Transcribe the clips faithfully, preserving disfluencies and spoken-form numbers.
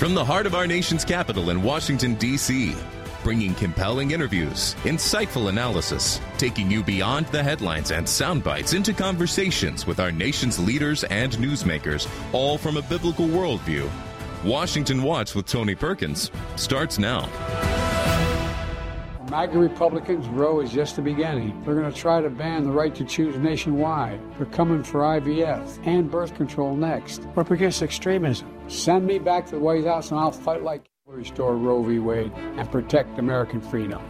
From the heart of our nation's capital in Washington, D C, bringing compelling interviews, insightful analysis, taking you beyond the headlines and sound bites into conversations with our nation's leaders and newsmakers, all from a biblical worldview. Washington Watch with Tony Perkins starts now. MAGA Republicans' row is just the beginning. They're going to try to ban the right to choose nationwide. They're coming for I V F and birth control next. We're up against extremism. Send me back to the White House and I'll fight like to restore Roe v. Wade and protect American freedom.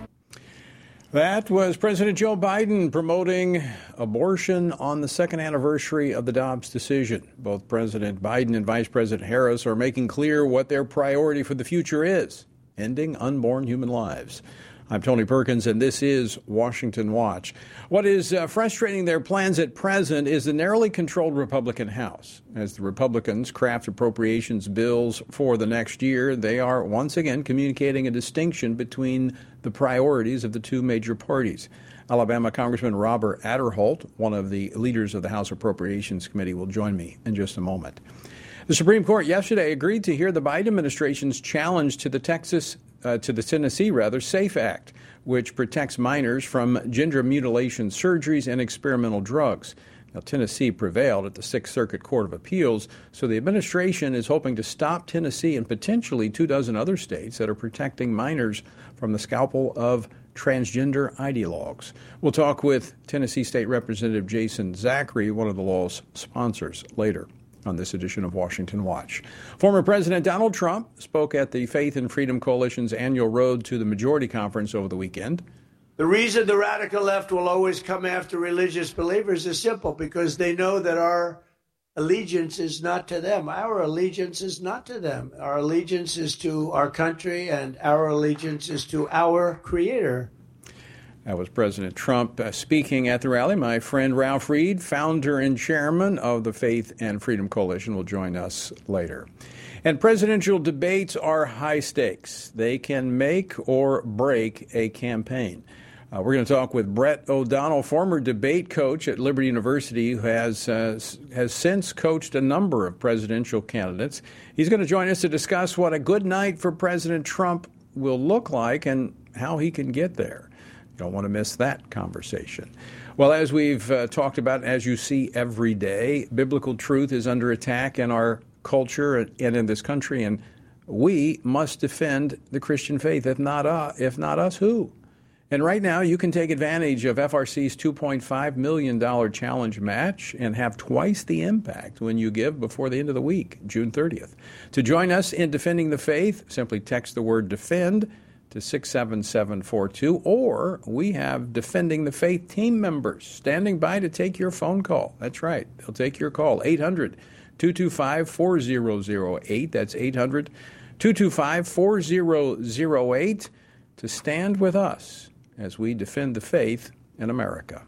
That was President Joe Biden promoting abortion on the second anniversary of the Dobbs decision. Both President Biden and Vice President Harris are making clear what their priority for the future is: ending unborn human lives. I'm Tony Perkins, and this is Washington Watch. What is uh, frustrating their plans at present is the narrowly controlled Republican House. As the Republicans craft appropriations bills for the next year, they are once again communicating a distinction between the priorities of the two major parties. Alabama Congressman Robert Aderholt, one of the leaders of the House Appropriations Committee, will join me in just a moment. The Supreme Court yesterday agreed to hear the Biden administration's challenge to the Texas Uh, to the Tennessee, rather, SAFE Act, which protects minors from gender mutilation surgeries and experimental drugs. Now, Tennessee prevailed at the Sixth Circuit Court of Appeals, so the administration is hoping to stop Tennessee and potentially two dozen other states that are protecting minors from the scalpel of transgender ideologues. We'll talk with Tennessee State Representative Jason Zachary, one of the law's sponsors, later on this edition of Washington Watch. Former President Donald Trump spoke at the Faith and Freedom Coalition's annual Road to the Majority Conference over the weekend. The reason the radical left will always come after religious believers is simple, because they know that our allegiance is not to them. Our allegiance is not to them. Our allegiance is to our country, and our allegiance is to our Creator. That was President Trump uh, speaking at the rally. My friend Ralph Reed, founder and chairman of the Faith and Freedom Coalition, will join us later. And presidential debates are high stakes. They can make or break a campaign. Uh, we're going to talk with Brett O'Donnell, former debate coach at Liberty University, who has uh, has since coached a number of presidential candidates. He's going to join us to discuss what a good night for President Trump will look like and how he can get there. Don't want to miss that conversation. Well, as we've uh, talked about, as you see every day, biblical truth is under attack in our culture and in this country, and we must defend the Christian faith. If not, uh, if not us, who? And right now, you can take advantage of F R C's two point five million dollars challenge match and have twice the impact when you give before the end of the week, June thirtieth. To join us in defending the faith, simply text the word DEFEND to six seven seven four two, or we have Defending the Faith team members standing by to take your phone call. That's right. They'll take your call. eight hundred, two two five, four zero zero eight. That's eight hundred, two two five, four zero zero eight to stand with us as we defend the faith in America.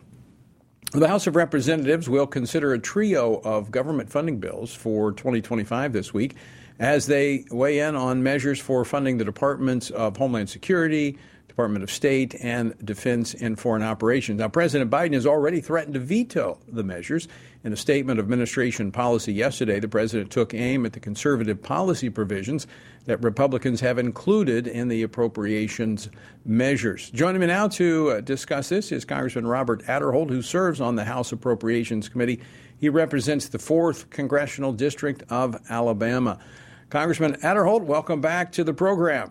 The House of Representatives will consider a trio of government funding bills for twenty twenty-five this week, as they weigh in on measures for funding the Departments of Homeland Security, Department of State, and Defense and Foreign Operations. Now, President Biden has already threatened to veto the measures. In a statement of administration policy yesterday, the president took aim at the conservative policy provisions that Republicans have included in the appropriations measures. Joining me now to uh, discuss this is Congressman Robert Aderholt, who serves on the House Appropriations Committee. He represents the fourth Congressional District of Alabama. Congressman Aderholt, welcome back to the program.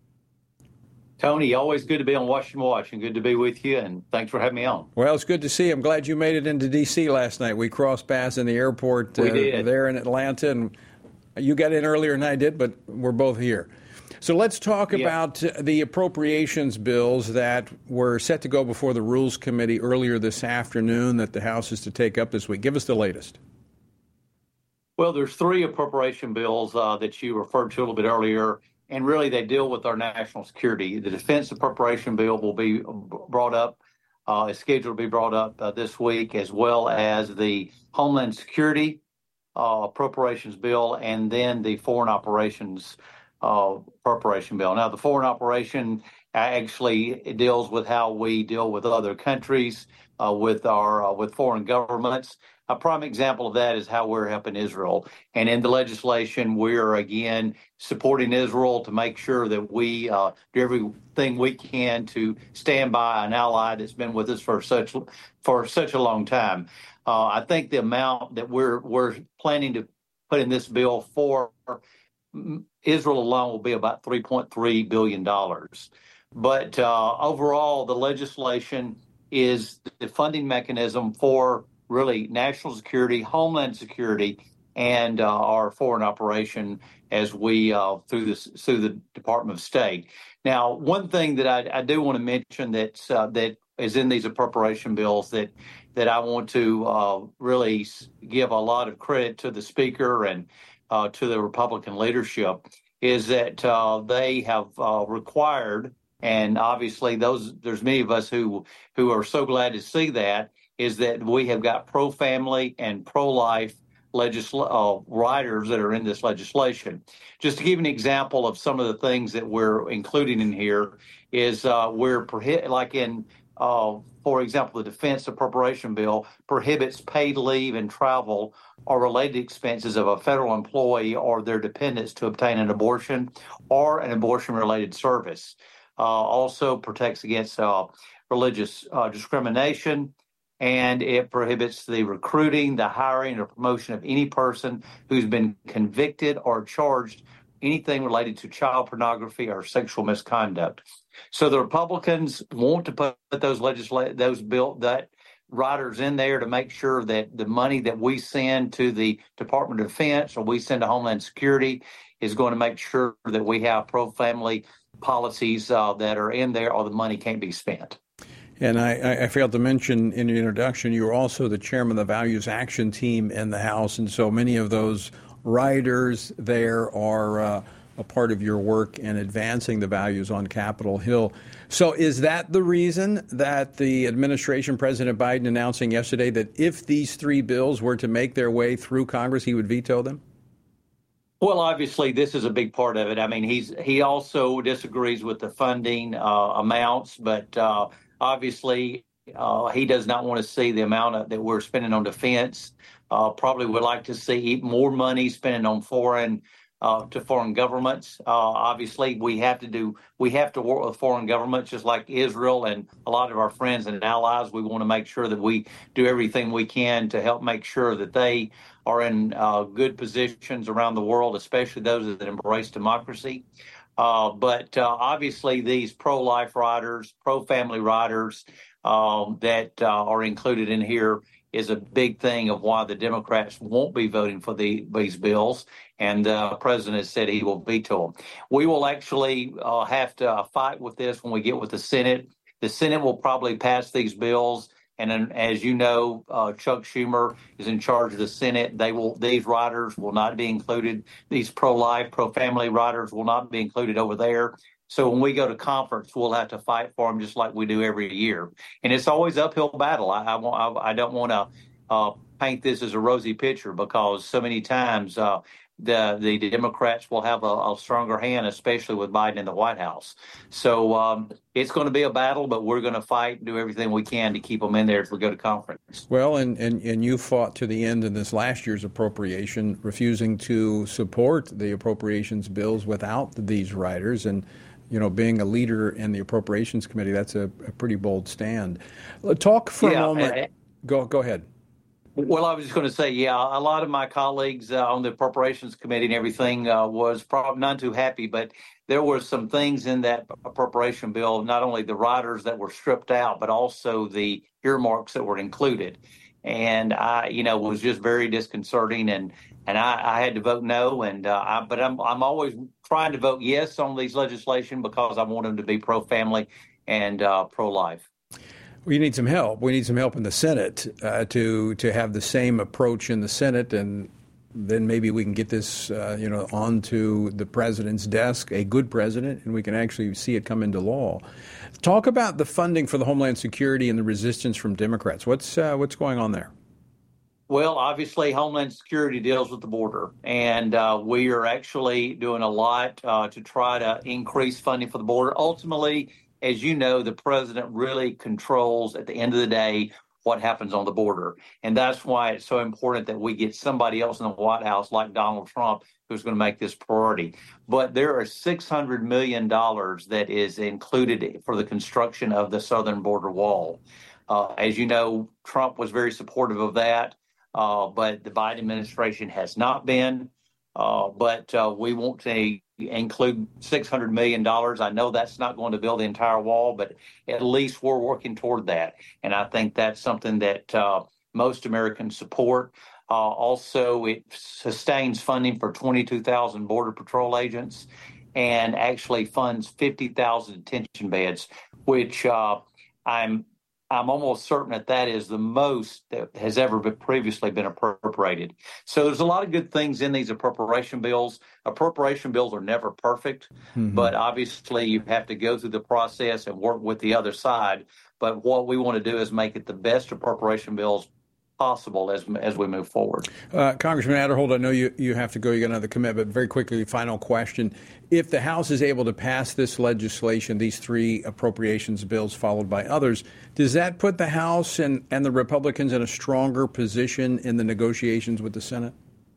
Tony, always good to be on Washington Watch and good to be with you, and thanks for having me on. Well, it's good to see you. I'm glad you made it into D C last night. We crossed paths in the airport uh, there in Atlanta, and you got in earlier than I did, but we're both here. So let's talk yeah. about the appropriations bills that were set to go before the Rules Committee earlier this afternoon that the House is to take up this week. Give us the latest. Well, there's three appropriation bills uh, that you referred to a little bit earlier, and really they deal with our national security. The defense appropriation bill will be brought up, uh, is scheduled to be brought up uh, this week, as well as the Homeland Security uh, appropriations bill, and then the foreign operations uh, appropriation bill. Now, the foreign operation actually deals with how we deal with other countries, uh, with our uh, with foreign governments. A prime example of that is how we're helping Israel. And in the legislation, we're again supporting Israel to make sure that we uh, do everything we can to stand by an ally that's been with us for such for such a long time. Uh, I think the amount that we're we're planning to put in this bill for Israel alone will be about three point three billion dollars. But uh, overall, the legislation is the funding mechanism for really national security, homeland security, and uh, our foreign operation as we uh, through this through the Department of State. Now, one thing that I, I do want to mention that's uh, that is in these appropriation bills that that I want to uh, really give a lot of credit to the Speaker and uh, to the Republican leadership is that uh, they have uh, required, and obviously those there's many of us who who are so glad to see that, is that we have got pro-family and pro-life legisl- uh, riders that are in this legislation. Just to give an example of some of the things that we're including in here is uh, we're prohi- like in, uh, for example, the Defense Appropriation Bill prohibits paid leave and travel or related expenses of a federal employee or their dependents to obtain an abortion or an abortion-related service. Uh, also protects against uh, religious uh, discrimination, and it prohibits the recruiting, the hiring, or promotion of any person who's been convicted or charged anything related to child pornography or sexual misconduct. So the Republicans want to put those legisla- those bill that riders in there to make sure that the money that we send to the Department of Defense or we send to Homeland Security is going to make sure that we have pro-family policies uh, that are in there, or the money can't be spent. And I, I failed to mention in your introduction, you were also the chairman of the Values Action Team in the House, and so many of those riders there are uh, a part of your work in advancing the values on Capitol Hill. So is that the reason that the administration, President Biden, announcing yesterday that if these three bills were to make their way through Congress, he would veto them? Well, obviously, this is a big part of it. I mean, he's he also disagrees with the funding uh, amounts, but uh, obviously, uh, he does not want to see the amount of, that we're spending on defense. Uh, probably would like to see more money spending on foreign uh, to foreign governments. Uh, obviously, we have to do we have to work with foreign governments, just like Israel and a lot of our friends and allies. We want to make sure that we do everything we can to help make sure that they are in uh, good positions around the world, especially those that embrace democracy. Uh, but uh, obviously, these pro-life riders, pro-family riders um, that uh, are included in here is a big thing of why the Democrats won't be voting for the, these bills. And the uh, president has said he will veto them. We will actually uh, have to uh, fight with this when we get with the Senate. The Senate will probably pass these bills. And then, as you know, uh, Chuck Schumer is in charge of the Senate. They will; these riders will not be included. These pro-life, pro-family riders will not be included over there. So when we go to conference, we'll have to fight for them just like we do every year. And it's always uphill battle. I, I, I, I don't want to uh, paint this as a rosy picture because so many times uh, the the Democrats will have a, a stronger hand, especially with Biden in the White House. So um, it's going to be a battle, but we're going to fight and do everything we can to keep them in there if we go to conference. Well, and, and, and you fought to the end in this last year's appropriation, refusing to support the appropriations bills without these riders. And, you know, being a leader in the Appropriations Committee, that's a, a pretty bold stand. Talk for yeah, a moment. And, go, go ahead. Well, I was just going to say, yeah, a lot of my colleagues uh, on the Appropriations Committee and everything uh, was probably not too happy, but there were some things in that appropriation bill, not only the riders that were stripped out, but also the earmarks that were included. And I, you know, was just very disconcerting, and and I, I had to vote no. And uh, I, but I'm I'm always trying to vote yes on these legislation because I want them to be pro-family and uh, pro-life. We need some help. We need some help in the Senate uh, to to have the same approach in the Senate, and then maybe we can get this, uh, you know, onto the president's desk, a good president, and we can actually see it come into law. Talk about the funding for the Homeland Security and the resistance from Democrats. What's uh, what's going on there? Well, obviously, Homeland Security deals with the border, and uh, we are actually doing a lot uh, to try to increase funding for the border. Ultimately, as you know, the president really controls, at the end of the day, what happens on the border. And that's why it's so important that we get somebody else in the White House like Donald Trump who's going to make this priority. But there are six hundred million dollars that is included for the construction of the southern border wall. Uh, as you know, Trump was very supportive of that. Uh, but the Biden administration has not been. Uh, but uh, we want to include six hundred million dollars. I know that's not going to build the entire wall, but at least we're working toward that. And I think that's something that uh, most Americans support. Uh, also, it sustains funding for twenty-two thousand Border Patrol agents and actually funds fifty thousand detention beds, which uh, I'm I'm almost certain that that is the most that has ever been previously been appropriated. So there's a lot of good things in these appropriation bills. Appropriation bills are never perfect, mm-hmm. but obviously you have to go through the process and work with the other side. But what we want to do is make it the best appropriation bills possible as as we move forward. Uh, Congressman Aderholt, I know you, you have to go. You got another commitment. Very quickly, final question. If the House is able to pass this legislation, these three appropriations bills followed by others, does that put the House and, and the Republicans in a stronger position in the negotiations with the Senate?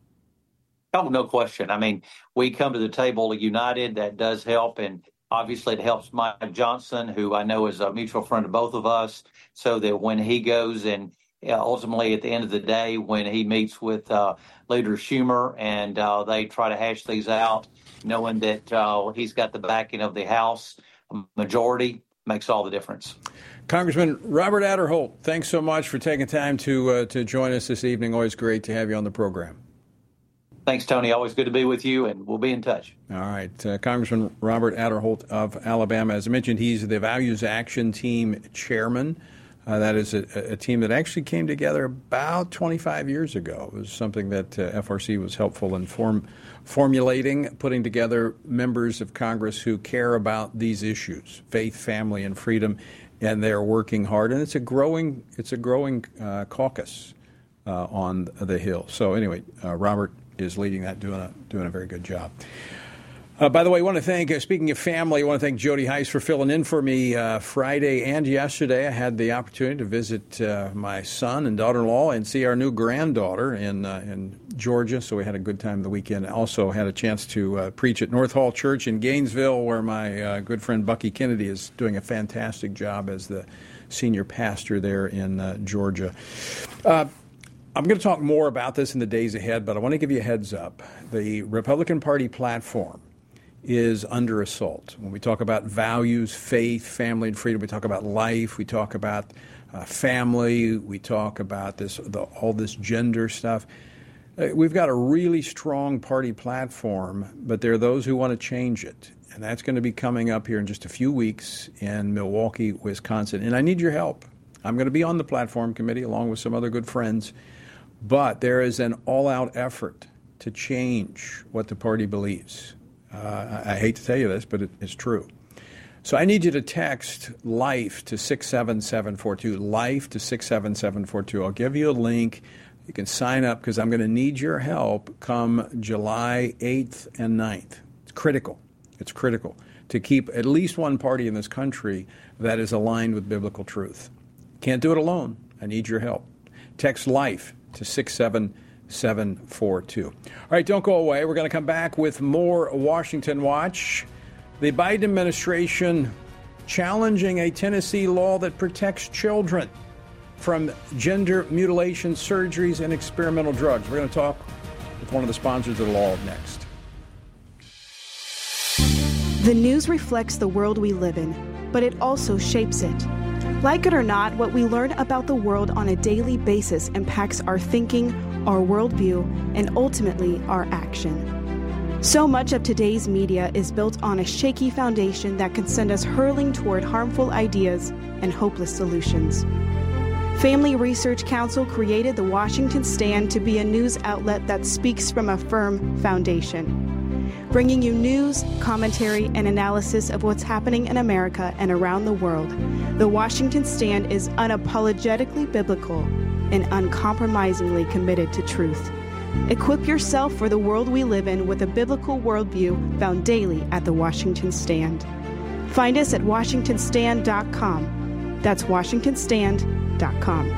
Oh, no question. I mean, we come to the table united. That does help. And obviously it helps Mike Johnson, who I know is a mutual friend of both of us, so that when he goes and Uh, ultimately, at the end of the day, when he meets with uh, Leader Schumer and uh, they try to hash these out, knowing that uh, he's got the backing of the House majority makes all the difference. Congressman Robert Aderholt, thanks so much for taking time to uh, to join us this evening. Always great to have you on the program. Thanks, Tony. Always good to be with you, and we'll be in touch. All right. Uh, Congressman Robert Aderholt of Alabama. As I mentioned, he's the Values Action Team chairman. Uh, that is a, a team that actually came together about twenty-five years ago. It was something that uh, F R C was helpful in form, formulating, putting together members of Congress who care about these issues, faith, family, and freedom, and they're working hard. And it's a growing, it's a growing uh, caucus uh, on the Hill. So anyway, uh, Robert is leading that, doing a doing a very good job. Uh, by the way, I want to thank, uh, speaking of family, I want to thank Jody Heiss for filling in for me uh, Friday and yesterday. I had the opportunity to visit uh, my son and daughter-in-law and see our new granddaughter in uh, in Georgia, so we had a good time the weekend. I also had a chance to uh, preach at North Hall Church in Gainesville, where my uh, good friend Bucky Kennedy is doing a fantastic job as the senior pastor there in uh, Georgia. Uh, I'm going to talk more about this in the days ahead, but I want to give you a heads up. The Republican Party platform is under assault. When we talk about values, faith, family, and freedom, we talk about life, we talk about uh, family, we talk about this, the, all this gender stuff. Uh, we've got a really strong party platform, but there are those who want to change it. And that's going to be coming up here in just a few weeks in Milwaukee, Wisconsin. And I need your help. I'm going to be on the platform committee along with some other good friends. But there is an all-out effort to change what the party believes. Uh, I, I hate to tell you this, but it, it's true. So I need you to text LIFE to six seven seven four two, LIFE to six seven seven four two. I'll give you a link. You can sign up because I'm going to need your help come July eighth and ninth. It's critical. It's critical to keep at least one party in this country that is aligned with biblical truth. Can't do it alone. I need your help. Text LIFE to six seven seven four two. All right, don't go away. We're going to come back with more Washington Watch. The Biden administration challenging a Tennessee law that protects children from gender mutilation surgeries and experimental drugs. We're going to talk with one of the sponsors of the law next. The news reflects the world we live in, but it also shapes it. Like it or not, what we learn about the world on a daily basis impacts our thinking, our worldview, and ultimately our action. So much of today's media is built on a shaky foundation that can send us hurling toward harmful ideas and hopeless solutions. Family Research Council created the Washington Stand to be a news outlet that speaks from a firm foundation, bringing you news, commentary, and analysis of what's happening in America and around the world. The Washington Stand is unapologetically biblical, and uncompromisingly committed to truth. Equip yourself for the world we live in with a biblical worldview found daily at the Washington Stand. Find us at washington stand dot com. That's washington stand dot com.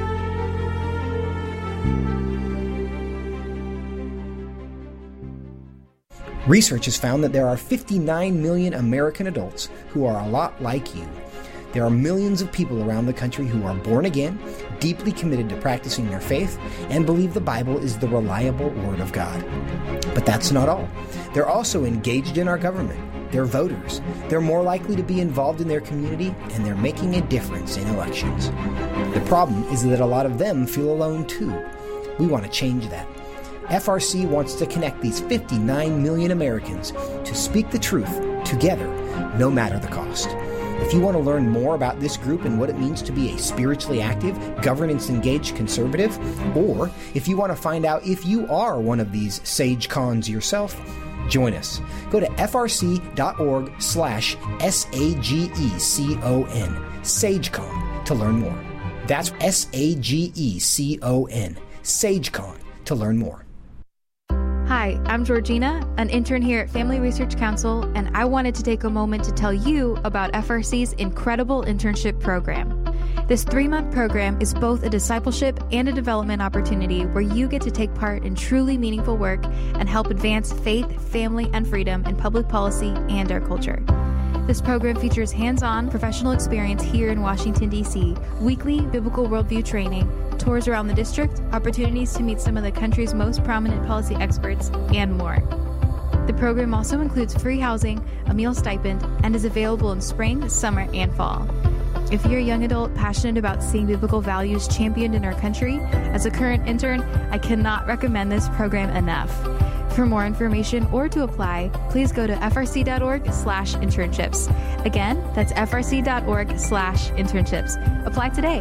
Research has found that there are fifty-nine million American adults who are a lot like you. There are millions of people around the country who are born again, deeply committed to practicing their faith, and believe the Bible is the reliable Word of God. But that's not all. They're also engaged in our government. They're voters. They're more likely to be involved in their community, and they're making a difference in elections. The problem is that a lot of them feel alone too. We want to change that. F R C wants to connect these fifty-nine million Americans to speak the truth together, no matter the cost. If you want to learn more about this group and what it means to be a spiritually active, governance-engaged conservative, or if you want to find out if you are one of these sage cons yourself, join us. Go to frc.org slash S-A-G-E-C-O-N, SageCon, to learn more. That's S-A-G-E-C-O-N, SageCon, to learn more. Hi, I'm Georgina, an intern here at Family Research Council, and I wanted to take a moment to tell you about F R C's incredible internship program. This three-month program is both a discipleship and a development opportunity where you get to take part in truly meaningful work and help advance faith, family, and freedom in public policy and our culture. This program features hands-on professional experience here in Washington, D C, weekly biblical worldview training, tours around the district, opportunities to meet some of the country's most prominent policy experts, and more. The program also includes free housing, a meal stipend, and is available in spring, summer, and fall. If you're a young adult passionate about seeing biblical values championed in our country, as a current intern, I cannot recommend this program enough. For more information or to apply, please go to frc.org slash internships. Again, that's frc.org slash internships. Apply today.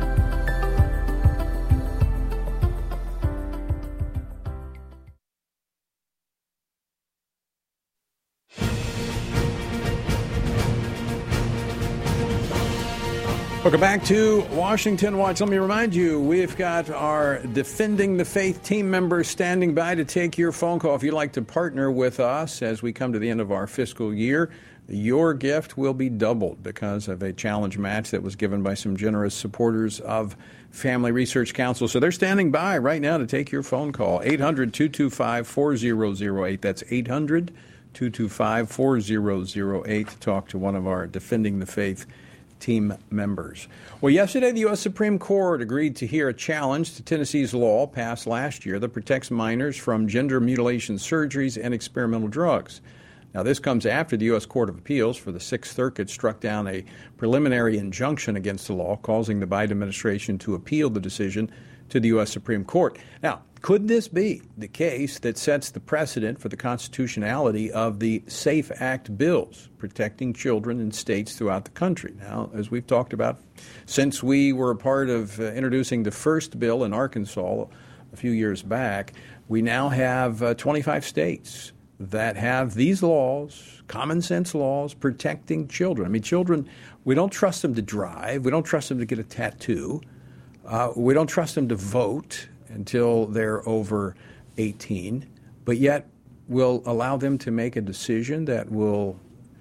Welcome back to Washington Watch. Let me remind you, we've got our Defending the Faith team members standing by to take your phone call. If you'd like to partner with us as we come to the end of our fiscal year, your gift will be doubled because of a challenge match that was given by some generous supporters of Family Research Council. So they're standing by right now to take your phone call. eight hundred, two two five, four zero zero eight. That's eight hundred, two two five, four zero zero eight to talk to one of our Defending the Faith team members. Well, yesterday the U S Supreme Court agreed to hear a challenge to Tennessee's law passed last year that protects minors from gender mutilation surgeries and experimental drugs. Now, this comes after the U S Court of Appeals for the Sixth Circuit struck down a preliminary injunction against the law, causing the Biden administration to appeal the decision to the U S Supreme Court. Now, could this be the case that sets the precedent for the constitutionality of the SAFE Act bills protecting children in states throughout the country? Now, as we've talked about, since we were a part of uh, introducing the first bill in Arkansas a few years back, we now have uh, twenty-five states that have these laws, common sense laws, protecting children. I mean, children, we don't trust them to drive. We don't trust them to get a tattoo. Uh, we don't trust them to vote until they're over eighteen, but yet we'll allow them to make a decision that will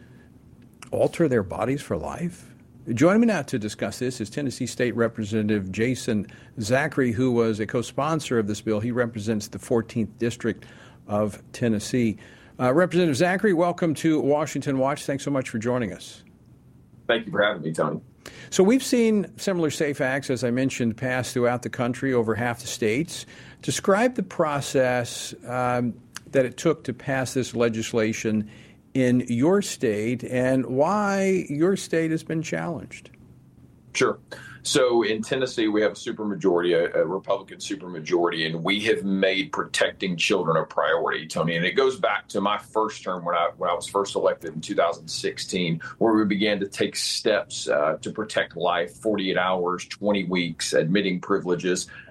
alter their bodies for life. Joining me now to discuss this is Tennessee State Representative Jason Zachary, who was a co-sponsor of this bill. He represents the fourteenth District of Tennessee. Uh, Representative Zachary, welcome to Washington Watch. Thanks so much for joining us. Thank you for having me, Tony. So we've seen similar SAFE Acts, as I mentioned, passed throughout the country, over half the states. Describe the process um, that it took to pass this legislation in your state and why your state has been challenged. Sure. So in Tennessee, we have a supermajority, a, a Republican supermajority, and we have made protecting children a priority, Tony. And it goes back to my first term when I when I was first elected in two thousand sixteen, where we began to take steps uh, to protect life, forty-eight hours, twenty weeks, admitting privileges.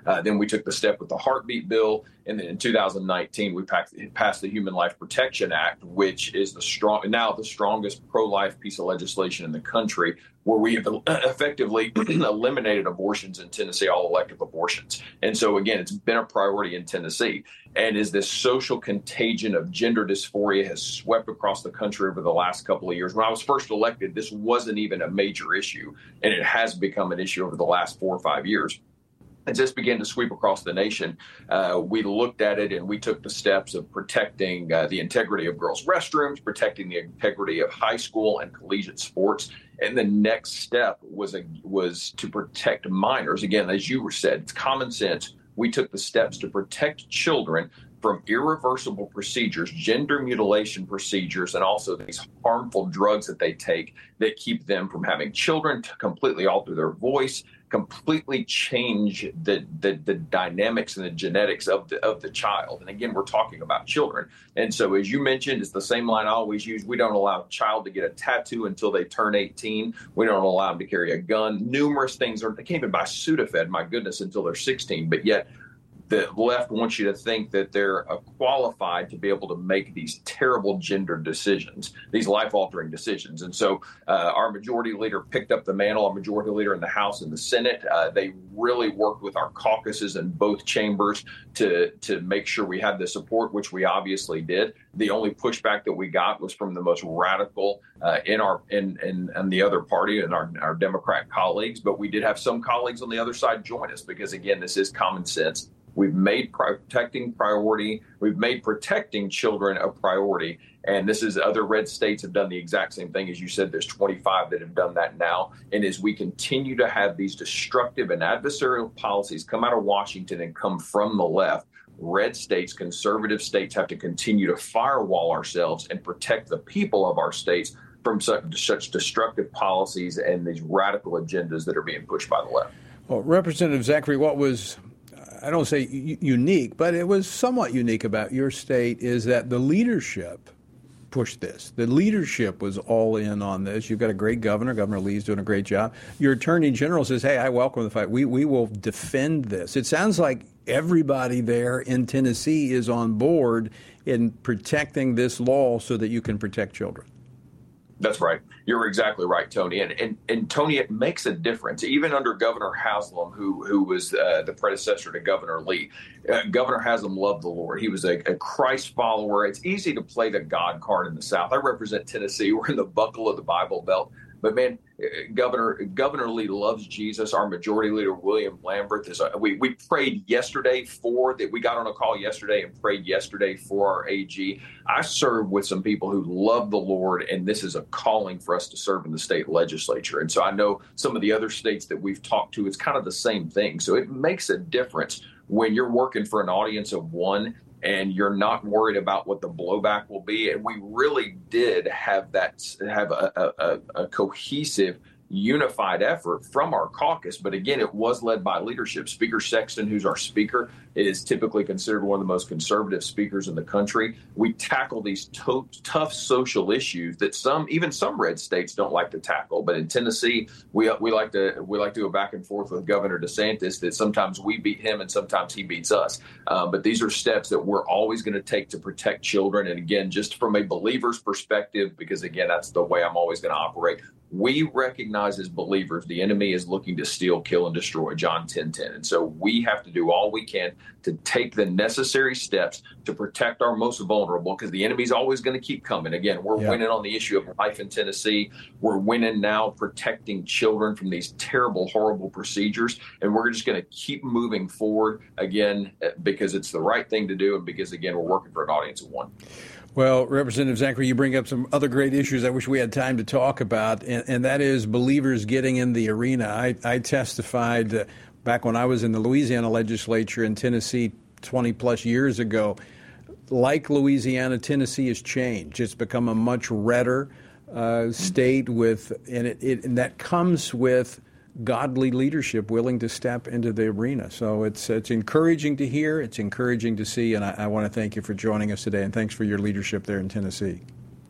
Uh, then we took the step with the heartbeat bill. And then in two thousand nineteen, we passed the Human Life Protection Act, which is the strong now the strongest pro-life piece of legislation in the country, where we have effectively eliminated abortions in Tennessee, all elective abortions. And so, again, it's been a priority in Tennessee. And as this social contagion of gender dysphoria has swept across the country over the last couple of years, when I was first elected, this wasn't even a major issue, and it has become an issue over the last four or five years. As this began to sweep across the nation, uh, we looked at it and we took the steps of protecting uh, the integrity of girls' restrooms, protecting the integrity of high school and collegiate sports. And the next step was a, was to protect minors. Again, as you said, it's common sense. We took the steps to protect children from irreversible procedures, gender mutilation procedures, and also these harmful drugs that they take that keep them from having children, to completely alter their voice, completely change the, the the dynamics and the genetics of the of the child. And again, we're talking about children. And so, as you mentioned, it's the same line I always use. We don't allow a child to get a tattoo until they turn eighteen. We don't allow them to carry a gun. Numerous things are, they can't even buy Sudafed, my goodness, until they're sixteen. But yet, the left wants you to think that they're uh, qualified to be able to make these terrible gender decisions, these life-altering decisions. And so uh, our majority leader picked up the mantle, our majority leader in the House and the Senate. Uh, they really worked with our caucuses in both chambers to, to make sure we had the support, which we obviously did. The only pushback that we got was from the most radical uh, in our in, in, in the other party and our, our Democrat colleagues. But we did have some colleagues on the other side join us because, again, this is common sense. We've made protecting priority. We've made protecting children a priority. And this is other red states have done the exact same thing. As you said, there's twenty-five that have done that now. And as we continue to have these destructive and adversarial policies come out of Washington and come from the left, red states, conservative states have to continue to firewall ourselves and protect the people of our states from such, such destructive policies and these radical agendas that are being pushed by the left. Well, Representative Zachary, what was, I don't say unique, but it was somewhat unique about your state is that the leadership pushed this. The leadership was all in on this. You've got a great governor. Governor Lee's doing a great job. Your attorney general says, hey, I welcome the fight. We, we will defend this. It sounds like everybody there in Tennessee is on board in protecting this law so that you can protect children. That's right. You're exactly right, Tony. And, and, and Tony, it makes a difference. Even under Governor Haslam, who who was uh, the predecessor to Governor Lee, uh, Governor Haslam loved the Lord. He was a, a Christ follower. It's easy to play the God card in the South. I represent Tennessee. We're in the buckle of the Bible Belt. But, man, Governor Governor Lee loves Jesus. Our majority leader, William Lamberth, is. A, we we prayed yesterday for that. We got on a call yesterday and prayed yesterday for our A G. I serve with some people who love the Lord, and this is a calling for us to serve in the state legislature. And so I know some of the other states that we've talked to, it's kind of the same thing. So it makes a difference when you're working for an audience of one and you're not worried about what the blowback will be. And we really did have that, have a, a, a cohesive, unified effort from our caucus. But again, it was led by leadership. Speaker Sexton, who's our speaker, is typically considered one of the most conservative speakers in the country. We tackle these to- tough social issues that some, even some red states don't like to tackle. But in Tennessee, we we like to we like to go back and forth with Governor DeSantis that sometimes we beat him and sometimes he beats us. Uh, but these are steps that we're always going to take to protect children. And again, just from a believer's perspective, because again, that's the way I'm always going to operate. We recognize as believers the enemy is looking to steal, kill, and destroy, John ten ten. And so we have to do all we can to take the necessary steps to protect our most vulnerable, because the enemy's always going to keep coming. Again, we're yeah. winning on the issue of life in Tennessee. We're winning now protecting children from these terrible, horrible procedures. And we're just going to keep moving forward, again, because it's the right thing to do and because, again, we're working for an audience of one. Well, Representative Zachary, you bring up some other great issues I wish we had time to talk about, and, and that is believers getting in the arena. I, I testified uh, back when I was in the Louisiana legislature in Tennessee twenty plus years ago. Like Louisiana, Tennessee has changed. It's become a much redder uh, state with, and, it, it, and that comes with godly leadership willing to step into the arena. So it's it's encouraging to hear, it's encouraging to see, and I, I want to thank you for joining us today, and thanks for your leadership there in Tennessee.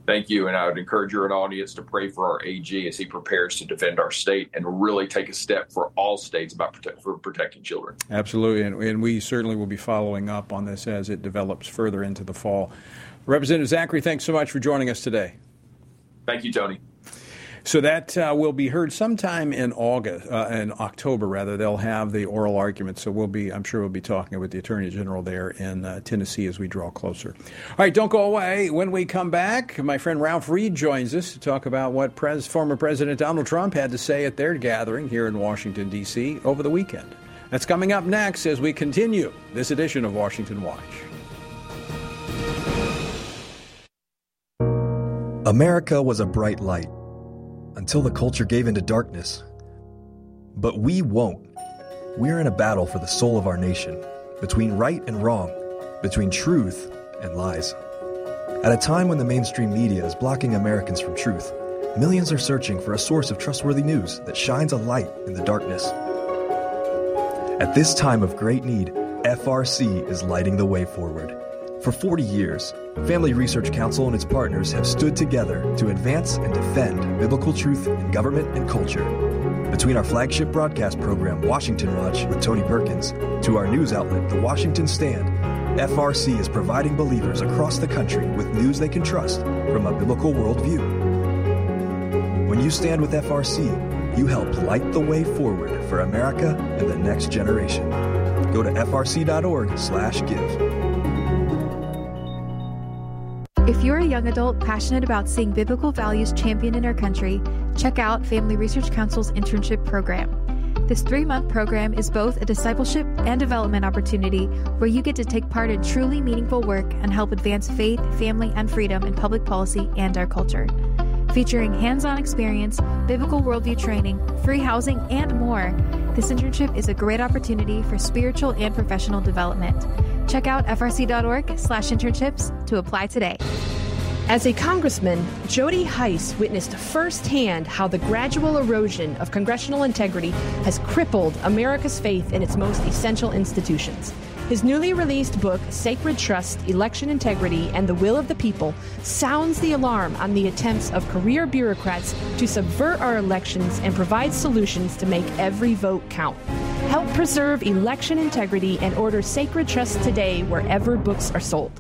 Thank you. And I would encourage your audience to pray for our A G as he prepares to defend our state and really take a step for all states about protect, for protecting children. Absolutely. And, and we certainly will be following up on this as it develops further into the fall. Representative Zachary, thanks so much for joining us today. Thank you, Tony. So that uh, will be heard sometime in August, uh, in October rather. They'll have the oral argument. So we'll be, I'm sure we'll be talking with the Attorney General there in uh, Tennessee as we draw closer. All right, don't go away. When we come back, my friend Ralph Reed joins us to talk about what pres- former President Donald Trump had to say at their gathering here in Washington, D C over the weekend. That's coming up next as we continue this edition of Washington Watch. America was a bright light until the culture gave into darkness. But we won't. We're in a battle for the soul of our nation, between right and wrong, between truth and lies. At a time when the mainstream media is blocking Americans from truth, millions are searching for a source of trustworthy news that shines a light in the darkness. At this time of great need, F R C is lighting the way forward. For forty years, Family Research Council and its partners have stood together to advance and defend biblical truth in government and culture. Between our flagship broadcast program, Washington Watch with Tony Perkins, to our news outlet, The Washington Stand, F R C is providing believers across the country with news they can trust from a biblical worldview. When you stand with F R C, you help light the way forward for America and the next generation. Go to F R C dot org slash give. If you're a young adult passionate about seeing biblical values championed in our country, check out Family Research Council's internship program. This three-month program is both a discipleship and development opportunity where you get to take part in truly meaningful work and help advance faith, family, and freedom in public policy and our culture. Featuring hands-on experience, biblical worldview training, free housing, and more, this internship is a great opportunity for spiritual and professional development. Check out F R C dot org slash internships to apply today. As a congressman, Jody Hice witnessed firsthand how the gradual erosion of congressional integrity has crippled America's faith in its most essential institutions. His newly released book, Sacred Trust, Election Integrity, and the Will of the People, sounds the alarm on the attempts of career bureaucrats to subvert our elections and provide solutions to make every vote count. Help preserve election integrity and order Sacred Trust today wherever books are sold.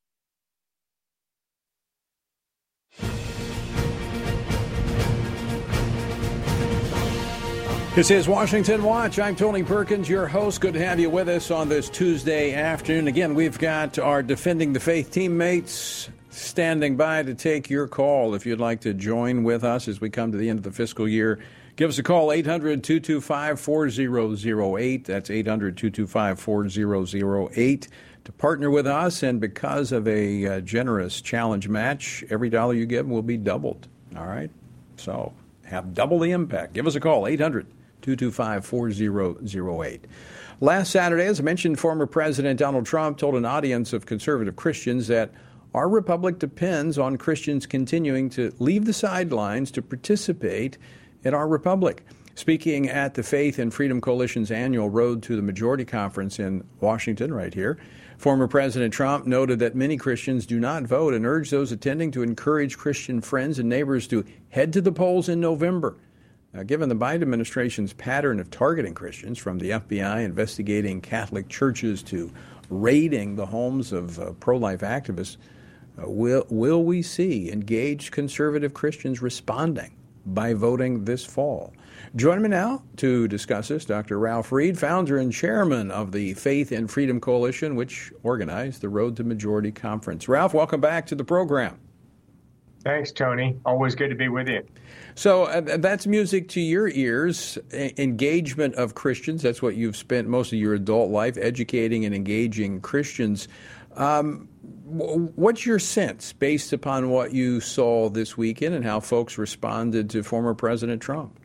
This is Washington Watch. I'm Tony Perkins, your host. Good to have you with us on this Tuesday afternoon. Again, we've got our Defending the Faith teammates standing by to take your call. If you'd like to join with us as we come to the end of the fiscal year, give us a call, eight hundred, two two five, four zero zero eight. That's eight hundred, two two five, four zero zero eight to partner with us. And because of a uh, generous challenge match, every dollar you give will be doubled. All right? So have double the impact. Give us a call, eight hundred, two two five, four zero zero eight. Last Saturday, as I mentioned, former President Donald Trump told an audience of conservative Christians that our republic depends on Christians continuing to leave the sidelines to participate in our republic. Speaking at the Faith and Freedom Coalition's annual Road to the Majority Conference in Washington right here, former President Trump noted that many Christians do not vote and urged those attending to encourage Christian friends and neighbors to head to the polls in November. Now, given the Biden administration's pattern of targeting Christians, from the F B I investigating Catholic churches to raiding the homes of uh, pro-life activists, uh, will, will we see engaged conservative Christians responding by voting this fall? Joining me now to discuss this, Doctor Ralph Reed, founder and chairman of the Faith and Freedom Coalition, which organized the Road to Majority Conference. Ralph, welcome back to the program. Thanks, Tony. Always good to be with you. So uh, that's music to your ears, e- engagement of Christians. That's what you've spent most of your adult life, educating and engaging Christians. Um, w- what's your sense, based upon what you saw this weekend and how folks responded to former President Trump?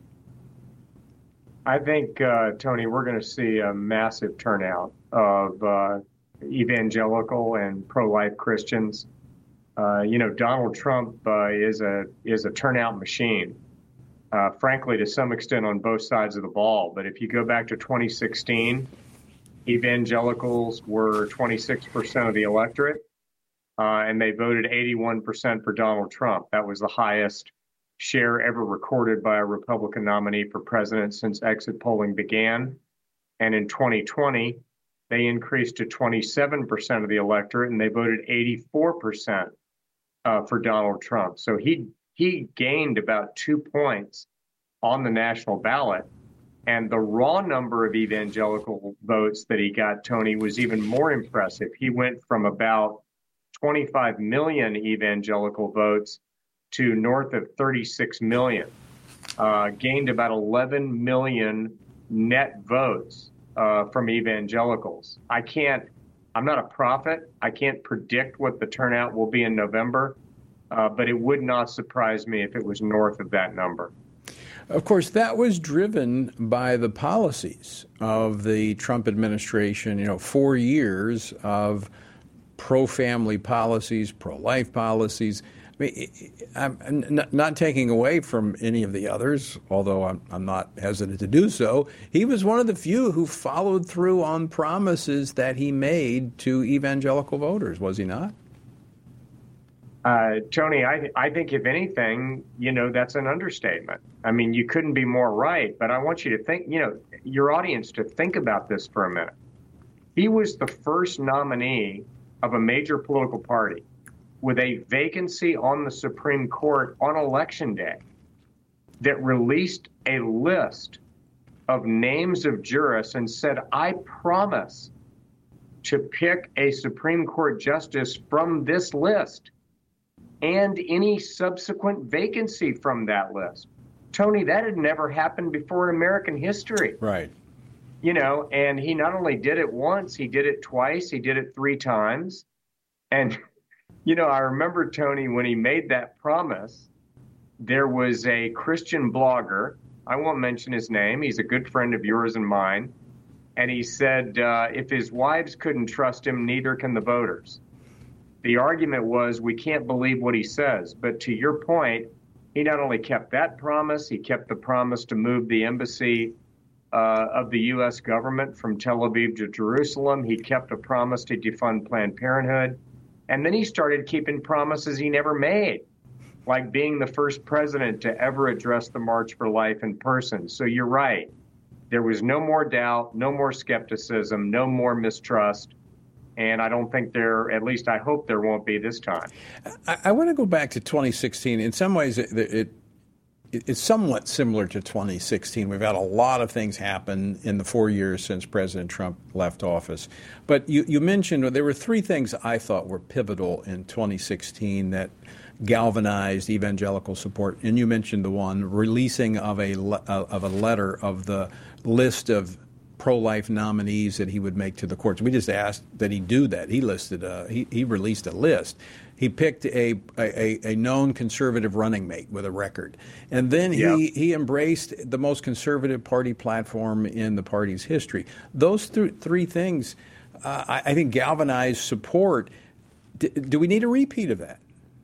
I think, uh, Tony, we're going to see a massive turnout of uh, evangelical and pro-life Christians. Uh, you know, Donald Trump uh, is a is a turnout machine, uh, frankly, to some extent on both sides of the ball. But if you go back to twenty sixteen, evangelicals were twenty-six percent of the electorate. uh, and they voted eighty-one percent for Donald Trump. That was the highest share ever recorded by a Republican nominee for president since exit polling began. And in twenty twenty, they increased to twenty-seven percent of the electorate, and they voted eighty-four percent uh, for Donald Trump. So he he gained about two points on the national ballot. And the raw number of evangelical votes that he got, Tony, was even more impressive. He went from about twenty-five million evangelical votes to north of thirty-six million, uh, gained about eleven million net votes uh, from evangelicals. I can't, I'm not a prophet. I can't predict what the turnout will be in November, uh, but it would not surprise me if it was north of that number. Of course, that was driven by the policies of the Trump administration, you know, four years of pro-family policies, pro-life policies. I mean, I'm not taking away from any of the others, although I'm, I'm not hesitant to do so. He was one of the few who followed through on promises that he made to evangelical voters, was he not? Uh, Tony, I, I think if anything, you know, that's an understatement. I mean, you couldn't be more right, but I want you to think, you know, your audience to think about this for a minute. He was the first nominee of a major political party with a vacancy on the Supreme Court on Election Day that released a list of names of jurists and said, I promise to pick a Supreme Court justice from this list and any subsequent vacancy from that list. Tony, that had never happened before in American history. Right. You know, and he not only did it once, he did it twice, he did it three times. And, you know, I remember, Tony, when he made that promise, there was a Christian blogger, I won't mention his name, he's a good friend of yours and mine, and he said, uh, if his wives couldn't trust him, neither can the voters. The argument was, we can't believe what he says. But to your point, he not only kept that promise, he kept the promise to move the embassy uh, of the U S government from Tel Aviv to Jerusalem. He kept a promise to defund Planned Parenthood. And then he started keeping promises he never made, like being the first president to ever address the March for Life in person. So you're right. There was no more doubt, no more skepticism, no more mistrust. And I don't think there, at least I hope there won't be this time. I, I want to go back to twenty sixteen. In some ways, it, it, it's somewhat similar to twenty sixteen. We've had a lot of things happen in the four years since President Trump left office. But you, you mentioned there were three things I thought were pivotal in twenty sixteen that galvanized evangelical support. And you mentioned the one, releasing of a, of a letter of the list of pro-life nominees that he would make to the courts. We just asked that he do that. He listed a, he, he released a list. He picked a, a, a known conservative running mate with a record. And then he, yep. he embraced the most conservative party platform in the party's history. Those th- three things, uh, I, I think, galvanized support. D- do we need a repeat of that?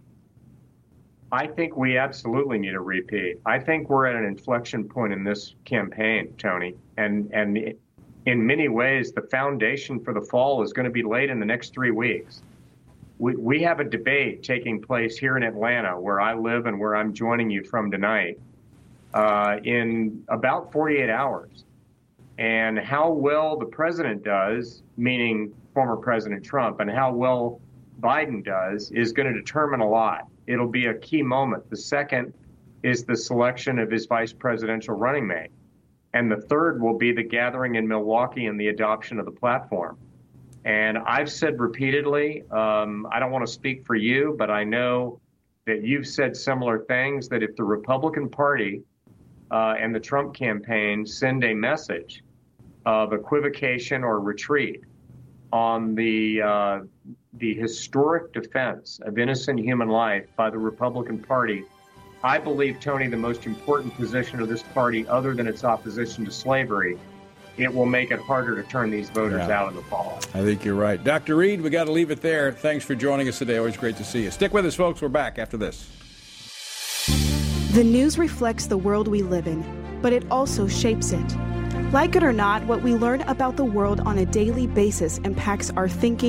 I think we absolutely need a repeat. I think we're at an inflection point in this campaign, Tony, and and it, in many ways, the foundation for the fall is going to be laid in the next three weeks. We, we have a debate taking place here in Atlanta, where I live and where I'm joining you from tonight, uh, in about forty-eight hours. And how well the president does, meaning former President Trump, and how well Biden does is going to determine a lot. It'll be a key moment. The second is the selection of his vice presidential running mate. And the third will be the gathering in Milwaukee and the adoption of the platform. And I've said repeatedly, um, I don't want to speak for you, but I know that you've said similar things, that if the Republican Party uh, and the Trump campaign send a message of equivocation or retreat on the uh, the historic defense of innocent human life by the Republican Party, I believe, Tony, the most important position of this party, other than its opposition to slavery, it will make it harder to turn these voters yeah. out in the fall. I think you're right. Doctor Reed, we got to leave it there. Thanks for joining us today. Always great to see you. Stick with us, folks. We're back after this. The news reflects the world we live in, but it also shapes it. Like it or not, what we learn about the world on a daily basis impacts our thinking,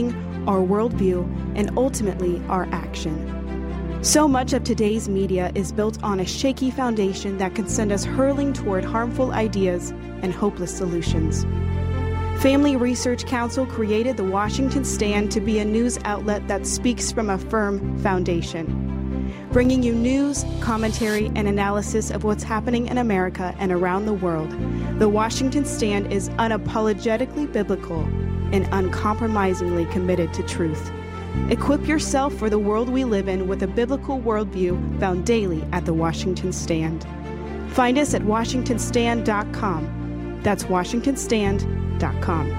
our worldview, and ultimately our action. So much of today's media is built on a shaky foundation that can send us hurling toward harmful ideas and hopeless solutions. Family Research Council created the Washington Stand to be a news outlet that speaks from a firm foundation, bringing you news, commentary, and analysis of what's happening in America and around the world. The Washington Stand is unapologetically biblical and uncompromisingly committed to truth. Equip yourself for the world we live in with a biblical worldview found daily at the Washington Stand. Find us at washington stand dot com. That's washington stand dot com.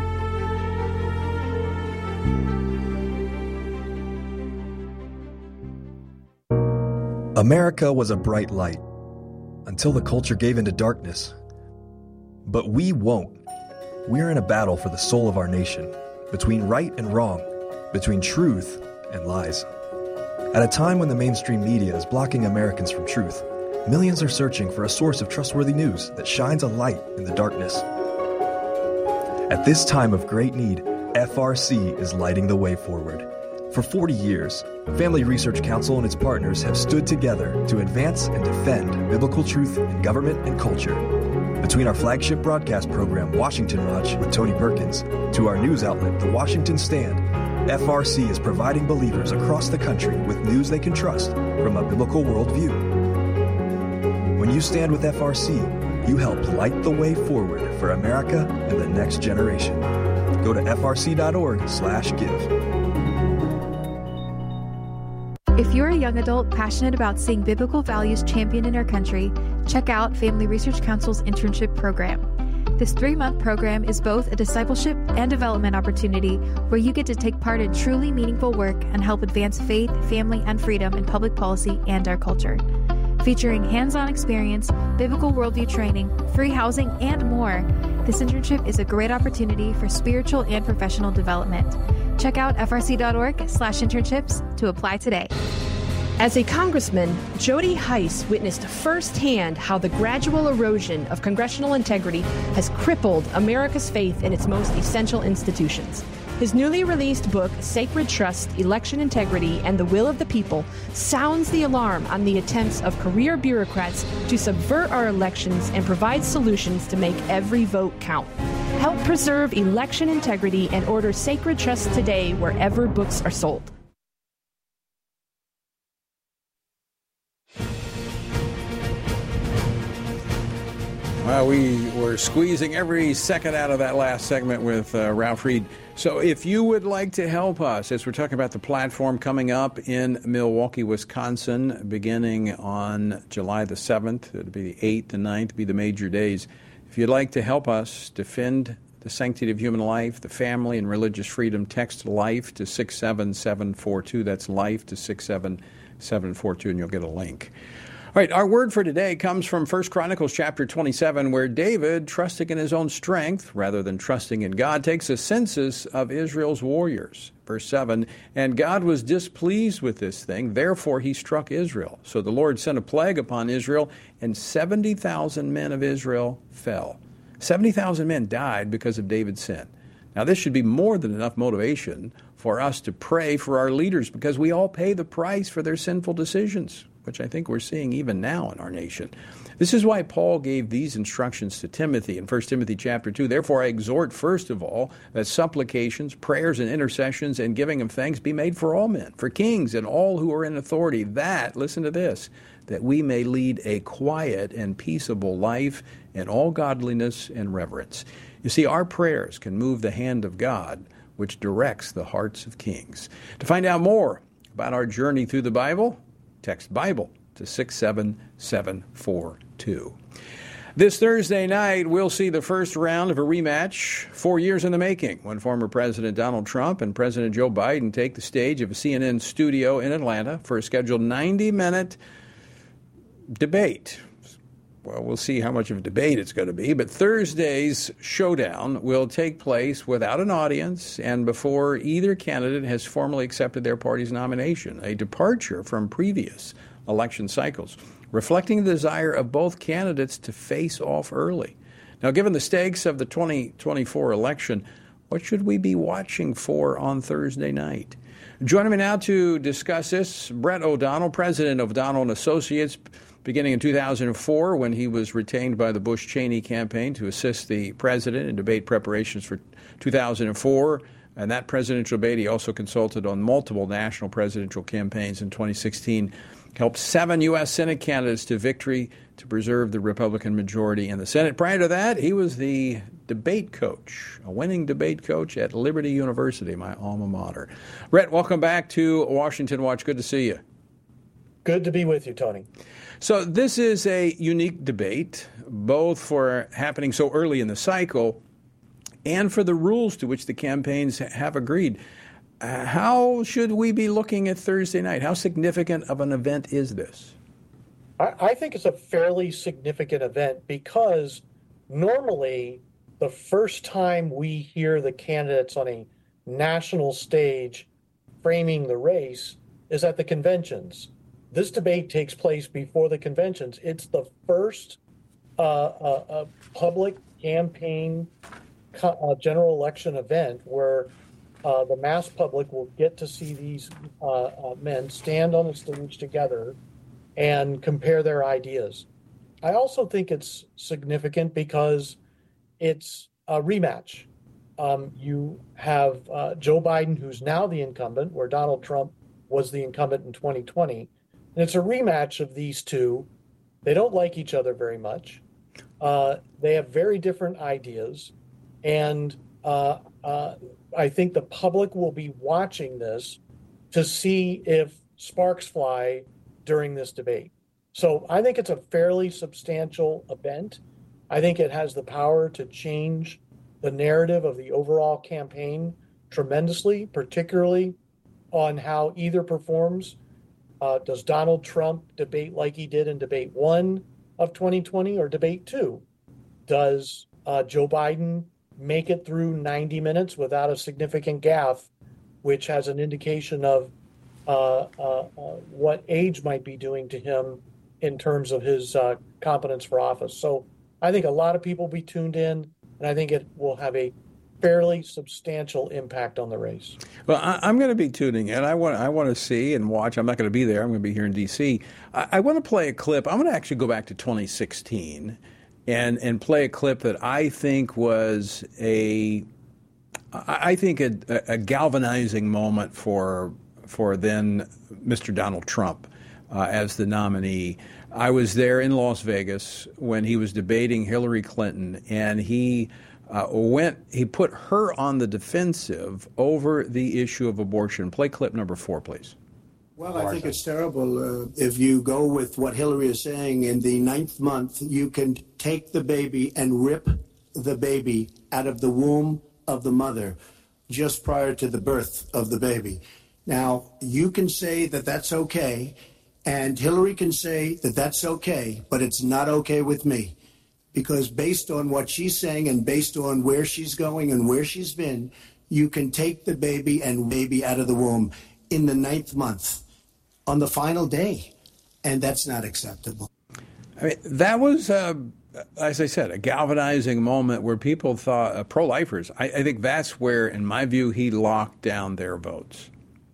America was a bright light until the culture gave into darkness. But we won't. We're in a battle for the soul of our nation, between right and wrong, between truth and lies. At a time when the mainstream media is blocking Americans from truth, millions are searching for a source of trustworthy news that shines a light in the darkness. At this time of great need, F R C is lighting the way forward. For forty years, Family Research Council and its partners have stood together to advance and defend biblical truth in government and culture. Between our flagship broadcast program, Washington Watch with Tony Perkins, to our news outlet, The Washington Stand, F R C is providing believers across the country with news they can trust from a biblical worldview. When you stand with F R C, you help light the way forward for America and the next generation. Go to f r c dot org slash give. If you're a young adult passionate about seeing biblical values championed in our country, check out Family Research Council's internship program. This three-month program is both a discipleship and development opportunity where you get to take part in truly meaningful work and help advance faith, family, and freedom in public policy and our culture. Featuring hands-on experience, biblical worldview training, free housing, and more, this internship is a great opportunity for spiritual and professional development. Check out f r c dot org slash internships to apply today. As a congressman, Jody Hice witnessed firsthand how the gradual erosion of congressional integrity has crippled America's faith in its most essential institutions. His newly released book, Sacred Trust, Election Integrity, and the Will of the People, sounds the alarm on the attempts of career bureaucrats to subvert our elections and provide solutions to make every vote count. Help preserve election integrity and order Sacred Trust today wherever books are sold. Well, we were squeezing every second out of that last segment with uh, Ralph Reed. So if you would like to help us, as we're talking about the platform coming up in Milwaukee, Wisconsin, beginning on July the seventh, it'll be the eighth and ninth, be the major days. If you'd like to help us defend the sanctity of human life, the family, and religious freedom, text LIFE to six seven seven four two. That's LIFE to six seven seven four two, and you'll get a link. All right, our word for today comes from First Chronicles chapter twenty-seven, where David, trusting in his own strength rather than trusting in God, takes a census of Israel's warriors. Verse seven, and God was displeased with this thing, therefore he struck Israel. So the Lord sent a plague upon Israel, and seventy thousand men of Israel fell. seventy thousand men died because of David's sin. Now, this should be more than enough motivation for us to pray for our leaders, because we all pay the price for their sinful decisions, which I think we're seeing even now in our nation. This is why Paul gave these instructions to Timothy in First Timothy chapter two. Therefore, I exhort, first of all, that supplications, prayers, and intercessions and giving of thanks be made for all men, for kings and all who are in authority, that, listen to this, that we may lead a quiet and peaceable life in all godliness and reverence. You see, our prayers can move the hand of God, which directs the hearts of kings. To find out more about our journey through the Bible, text Bible to six seven seven four two. This Thursday night, we'll see the first round of a rematch four years in the making, when former President Donald Trump and President Joe Biden take the stage of a C N N studio in Atlanta for a scheduled ninety-minute debate. Well, we'll see how much of a debate it's going to be, but Thursday's showdown will take place without an audience and before either candidate has formally accepted their party's nomination, a departure from previous election cycles, reflecting the desire of both candidates to face off early. Now, given the stakes of the twenty twenty-four election, What should we be watching for on Thursday night? Joining me now to discuss this, Brett O'Donnell, president of O'Donnell and Associates, beginning in two thousand four when he was retained by the Bush-Cheney campaign to assist the president in debate preparations for two thousand four. And that presidential debate, he also consulted on multiple national presidential campaigns. In twenty sixteen, helped seven U S Senate candidates to victory to preserve the Republican majority in the Senate. Prior to that, he was the debate coach, a winning debate coach at Liberty University, my alma mater. Brett, welcome back to Washington Watch. Good to see you. Good to be with you, Tony. So this is a unique debate, both for happening so early in the cycle and for the rules to which the campaigns have agreed. Uh, how should we be looking at Thursday night? How significant of an event is this? I, I think it's a fairly significant event because normally the first time we hear the candidates on a national stage framing the race is at the conventions. This debate takes place before the conventions. It's the first uh, uh, uh, public campaign uh, general election event where uh, the mass public will get to see these uh, uh, men stand on a stage together and compare their ideas. I also think it's significant because it's a rematch. Um, you have uh, Joe Biden, who's now the incumbent, where Donald Trump was the incumbent in twenty twenty. And it's a rematch of these two. They don't like each other very much. Uh, they have very different ideas. And uh, uh, I think the public will be watching this to see if sparks fly during this debate. So I think it's a fairly substantial event. I think it has the power to change the narrative of the overall campaign tremendously, particularly on how either performs. Uh, does Donald Trump debate like he did in debate one of twenty twenty or debate two? Does uh, Joe Biden make it through ninety minutes without a significant gaffe, which has an indication of uh, uh, uh, what age might be doing to him in terms of his uh, competence for office? So I think a lot of people will be tuned in, and I think it will have a fairly substantial impact on the race. Well, I, I'm going to be tuning in. I want I want to see and watch. I'm not going to be there. I'm going to be here in D C. I, I want to play a clip. I'm going to actually go back to twenty sixteen and and play a clip that I think was a I think a, a galvanizing moment for for then Mister Donald Trump uh, as the nominee. I was there in Las Vegas when he was debating Hillary Clinton, and he uh, went. He put her on the defensive over the issue of abortion. Play clip number four, please. Well, I think it's terrible. Uh, if you go with what Hillary is saying, in the ninth month, you can take the baby and rip the baby out of the womb of the mother just prior to the birth of the baby. Now, you can say that that's okay, and Hillary can say that that's okay, but it's not okay with me. Because based on what she's saying and based on where she's going and where she's been, you can take the baby and baby out of the womb in the ninth month on the final day, and that's not acceptable. I mean, that was, uh, as I said, a galvanizing moment where people thought, uh, pro-lifers, I, I think that's where, in my view, he locked down their votes.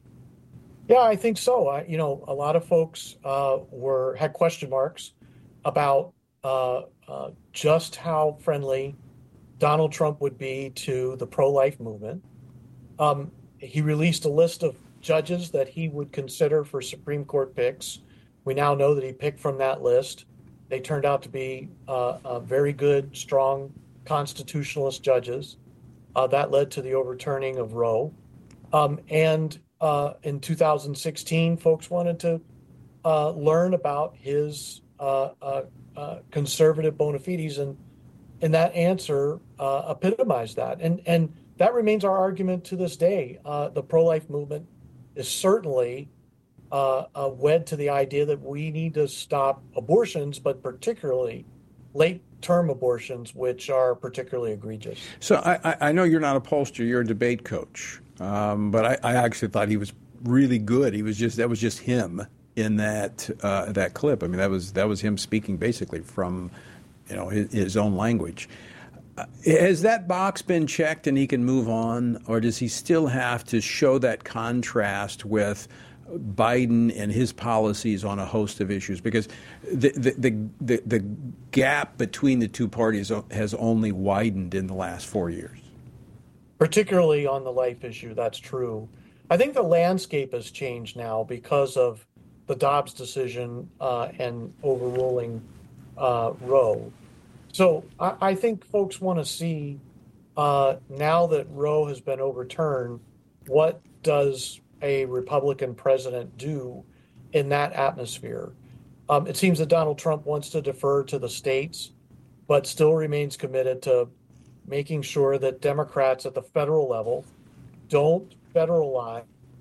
Yeah, I think so. I, you know, a lot of folks uh, were had question marks about uh, uh, just how friendly Donald Trump would be to the pro-life movement. Um, he released a list of judges that he would consider for Supreme Court picks. We now know that he picked from that list. They turned out to be uh, uh, very good, strong constitutionalist judges. Uh, that led to the overturning of Roe. Um, and uh, in two thousand sixteen, folks wanted to uh, learn about his uh, uh, uh, conservative bona fides, and and that answer uh, epitomized that. And and that remains our argument to this day. Uh, the pro-life movement is certainly uh, uh, wed to the idea that we need to stop abortions, but particularly late-term abortions, which are particularly egregious. So I, I know you're not a pollster, you're a debate coach, um, but I, I actually thought he was really good. He was just that was just him in that uh, that clip. I mean, that was that was him speaking basically from, you know, his, his own language. Has that box been checked and he can move on, or does he still have to show that contrast with Biden and his policies on a host of issues? Because the the the, the, the gap between the two parties has only widened in the last four years. Particularly on the life issue, that's true. I think the landscape has changed now because of the Dobbs decision uh, and overruling uh, Roe. So I, I think folks want to see, uh, now that Roe has been overturned, what does a Republican president do in that atmosphere? Um, it seems that Donald Trump wants to defer to the states, but still remains committed to making sure that Democrats at the federal level don't federalize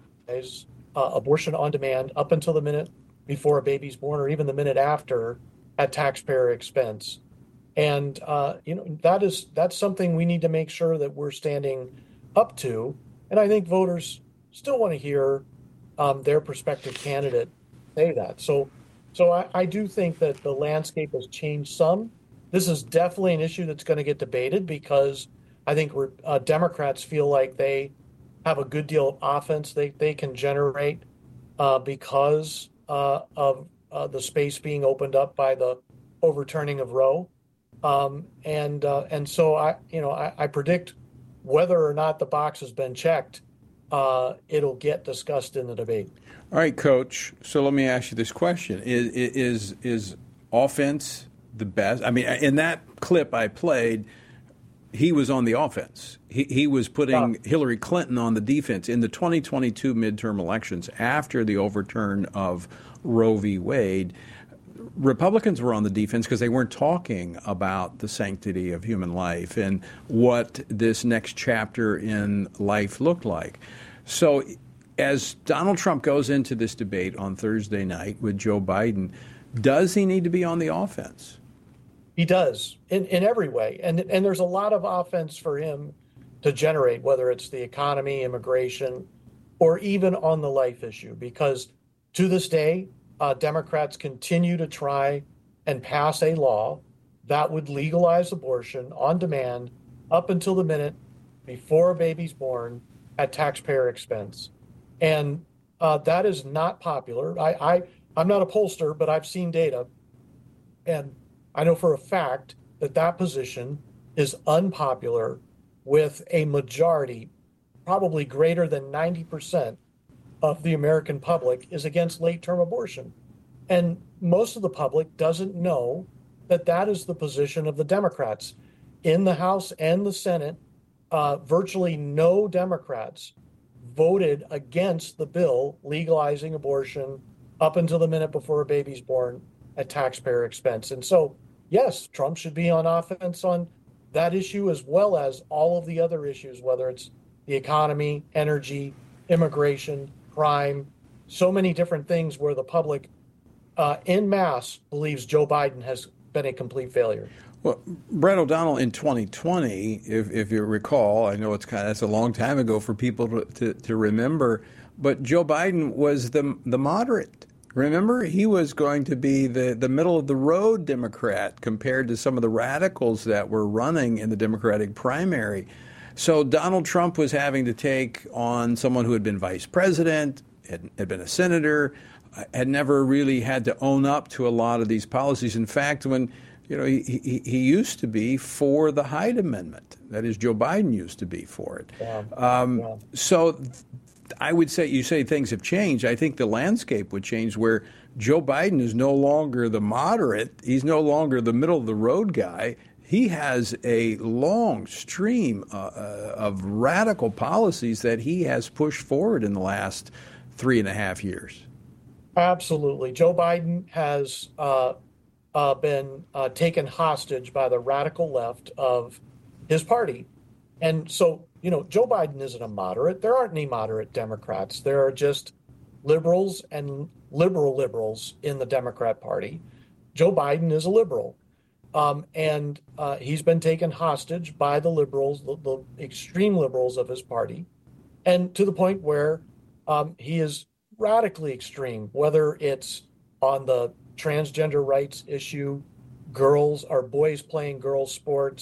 uh, abortion on demand up until the minute before a baby's born or even the minute after at taxpayer expense. And, uh, you know, that is that's something we need to make sure that we're standing up to. And I think voters still want to hear um, their prospective candidate say that. So so I, I do think that the landscape has changed some. This is definitely an issue that's going to get debated because I think we're, uh, Democrats feel like they have a good deal of offense they, they can generate uh, because uh, of uh, the space being opened up by the overturning of Roe. Um, and uh, and so I, you know, I, I predict whether or not the box has been checked, uh, it'll get discussed in the debate. All right, Coach. So let me ask you this question: Is is is offense the best? I mean, in that clip I played, he was on the offense. He he was putting yeah. Hillary Clinton on the defense in the twenty twenty-two midterm elections after the overturn of Roe v. Wade. Republicans were on the defense because they weren't talking about the sanctity of human life and what this next chapter in life looked like. So as Donald Trump goes into this debate on Thursday night with Joe Biden, does he need to be on the offense? He does in, in every way. And, and there's a lot of offense for him to generate, whether it's the economy, immigration, or even on the life issue, because to this day, Uh, Democrats continue to try and pass a law that would legalize abortion on demand up until the minute before a baby's born at taxpayer expense. And uh, that is not popular. I, I, I'm not a pollster, but I've seen data. And I know for a fact that that position is unpopular with a majority, probably greater than ninety percent of the American public is against late-term abortion. And most of the public doesn't know that that is the position of the Democrats. In the House and the Senate, uh, virtually no Democrats voted against the bill legalizing abortion up until the minute before a baby's born at taxpayer expense. And so, yes, Trump should be on offense on that issue as well as all of the other issues, whether it's the economy, energy, immigration, crime, so many different things where the public uh, en masse believes Joe Biden has been a complete failure. Well, Brett O'Donnell, in twenty twenty, if, if you recall, I know it's kind of that's a long time ago for people to, to, to remember, but Joe Biden was the the moderate. Remember, he was going to be the, the middle of the road Democrat compared to some of the radicals that were running in the Democratic primary. So Donald Trump was having to take on someone who had been vice president, had, had been a senator, had never really had to own up to a lot of these policies. In fact, when you know he, he, he used to be for the Hyde Amendment. That is, Joe Biden used to be for it. Yeah. Um, yeah. So I would say, you say things have changed. I think the landscape would change where Joe Biden is no longer the moderate. He's no longer the middle of the road guy. He has a long stream uh, of radical policies that he has pushed forward in the last three and a half years. Absolutely. Joe Biden has uh, uh, been uh, taken hostage by the radical left of his party. And so, you know, Joe Biden isn't a moderate. There aren't any moderate Democrats. There are just liberals and liberal liberals in the Democrat Party. Joe Biden is a liberal. Um, and uh, he's been taken hostage by the liberals, the, the extreme liberals of his party, and to the point where um, he is radically extreme, whether it's on the transgender rights issue, girls or boys playing girls sports,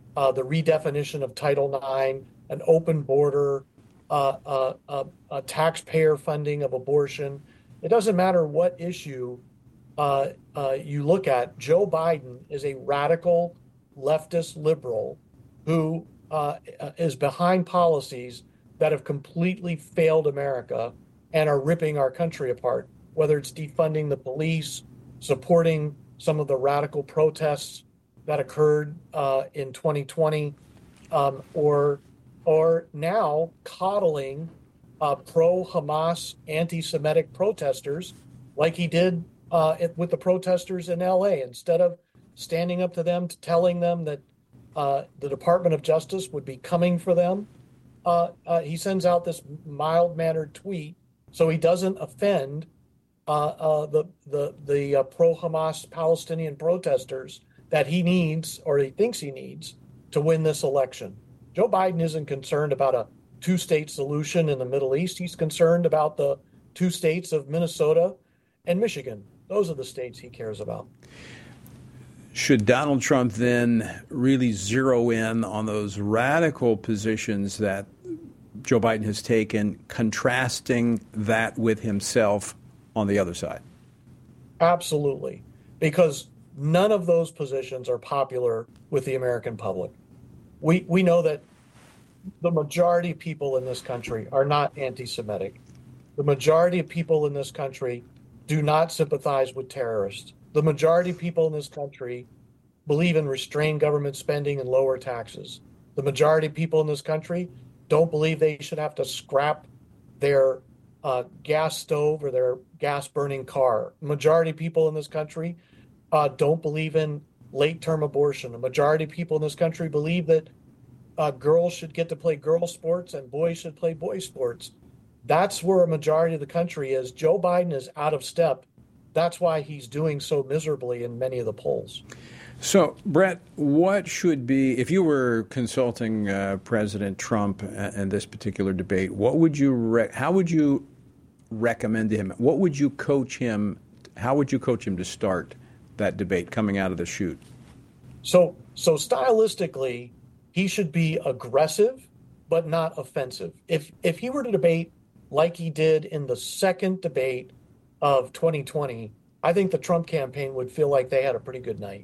uh, the redefinition of Title nine, an open border, uh, uh, uh, uh, taxpayer funding of abortion. It doesn't matter what issue uh, uh, you look at. Joe Biden is a radical leftist liberal who uh, is behind policies that have completely failed America and are ripping our country apart, whether it's defunding the police, supporting some of the radical protests that occurred uh, in twenty twenty, um, or or now coddling uh, pro-Hamas, anti-Semitic protesters like he did uh, with the protesters in L A. Instead of standing up to them, telling them that uh, the Department of Justice would be coming for them, uh, uh, he sends out this mild-mannered tweet so he doesn't offend uh, uh, the the the uh, pro-Hamas Palestinian protesters that he needs, or he thinks he needs, to win this election. Joe Biden isn't concerned about a two-state solution in the Middle East. He's concerned about the two states of Minnesota and Michigan. Those are the states he cares about. Should Donald Trump then really zero in on those radical positions that Joe Biden has taken, contrasting that with himself on the other side? Absolutely, because none of those positions are popular with the American public. We we know that the majority of people in this country are not anti-Semitic. The majority of people in this country do not sympathize with terrorists. The majority of people in this country believe in restrained government spending and lower taxes. The majority of people in this country don't believe they should have to scrap their uh, gas stove or their gas-burning car. The majority of people in this country uh, don't believe in late-term abortion. The majority of people in this country believe that uh, girls should get to play girl sports and boys should play boy sports. That's where a majority of the country is. Joe Biden is out of step. That's why he's doing so miserably in many of the polls. So, Brett, what should be, if you were consulting uh, President Trump in this particular debate, what would you, re- how would you recommend to him? What would you coach him? How would you coach him to start that debate coming out of the chute? So, so stylistically, he should be aggressive, but not offensive. If if he were to debate like he did in the second debate of twenty twenty, I think the Trump campaign would feel like they had a pretty good night.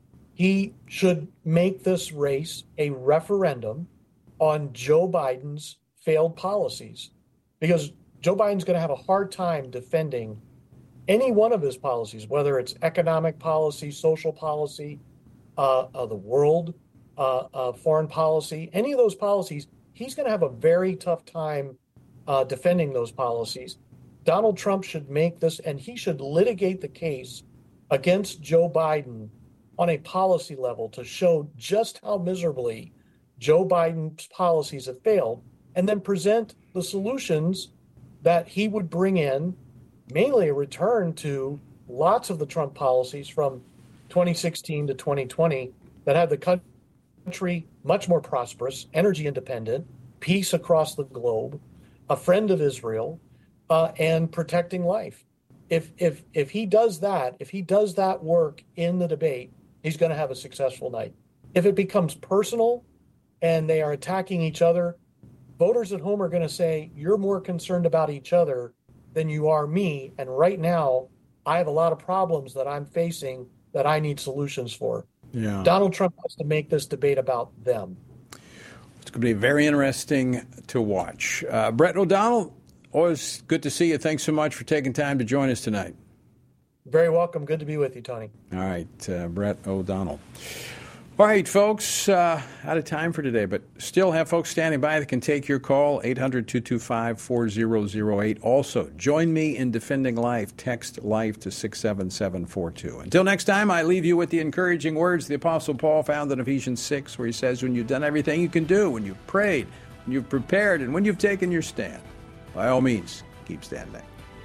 He should make this race a referendum on Joe Biden's failed policies, because Joe Biden's going to have a hard time defending any one of his policies, whether it's economic policy, social policy, uh, uh, the world, uh, uh, foreign policy, any of those policies. He's going to have a very tough time uh, defending those policies. Donald Trump should make this, and he should litigate the case against Joe Biden on a policy level to show just how miserably Joe Biden's policies have failed, and then present the solutions that he would bring in, mainly a return to lots of the Trump policies from twenty sixteen to twenty twenty that had the country much more prosperous, energy independent, peace across the globe, a friend of Israel, uh, and protecting life. If if if he does that, if he does that work in the debate, he's going to have a successful night. If it becomes personal and they are attacking each other, voters at home are going to say, you're more concerned about each other than you are me. And right now, I have a lot of problems that I'm facing that I need solutions for. Yeah. Donald Trump has to make this debate about them. It's going to be very interesting to watch. Uh, Brett O'Donnell, always good to see you. Thanks so much for taking time to join us tonight. Very welcome. Good to be with you, Tony. All right, uh, Brett O'Donnell. All right, folks, uh, out of time for today, but still have folks standing by that can take your call, eight hundred, two two five, four zero zero eight. Also, join me in defending life. Text LIFE to six seven seven four two. Until next time, I leave you with the encouraging words the Apostle Paul found in Ephesians six, where he says, when you've done everything you can do, when you've prayed, when you've prepared, and when you've taken your stand, by all means, keep standing.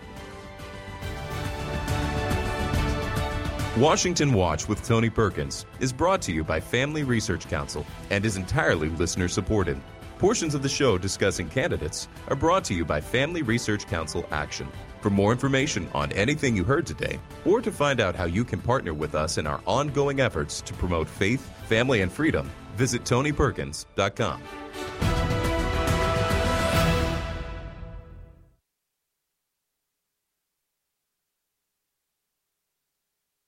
Washington Watch with Tony Perkins is brought to you by Family Research Council and is entirely listener-supported. Portions of the show discussing candidates are brought to you by Family Research Council Action. For more information on anything you heard today, or to find out how you can partner with us in our ongoing efforts to promote faith, family, and freedom, Visit Tony Perkins dot com.